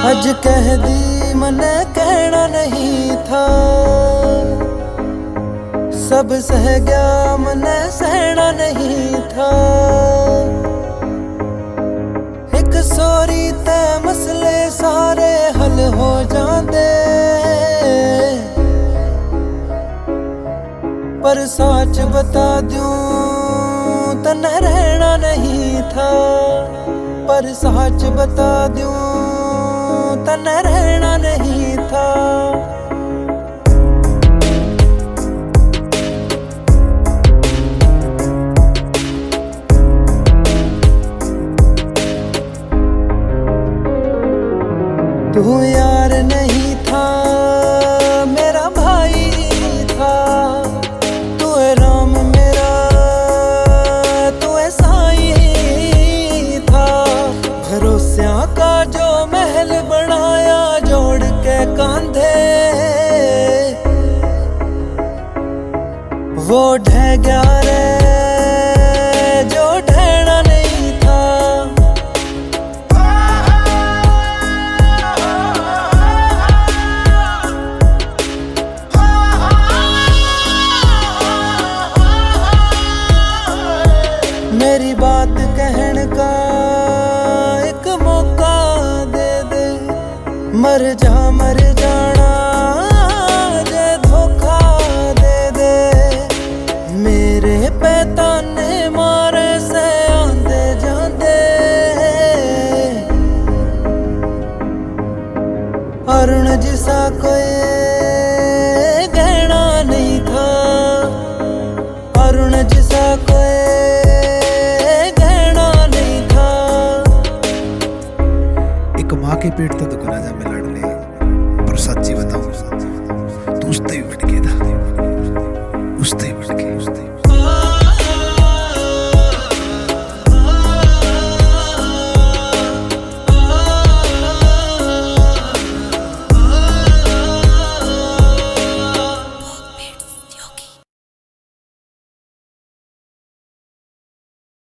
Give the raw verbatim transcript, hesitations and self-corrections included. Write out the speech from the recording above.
अज कह दी मने कहना नहीं था, सब सह गया मने सहना नहीं था। एक सोरी ते मसले सारे हल हो जाते, पर सच बता दूं तने रहना नहीं था। पर सच बता दूं तने रहना नहीं था। तू यार नहीं था मेरा भाई था, तू है राम मेरा तू है साईं था। भरोसिया का जो महल बनाया जोड़ के कांधे, वो ढह गया रे जो ढहना नहीं था। मेरी बात कहने का एक मौका दे दे, मर जा मर जाना जे धोखा दे दे। मेरे पे ताने मारे से आंदे जांदे, अरुण जिसा कोई गहना नहीं था, अरुण जिसा कोई माँ के पेट तो दुखना जा मैं लड़ ले, पर सच्ची बताऊं तू उससे भी भटके था।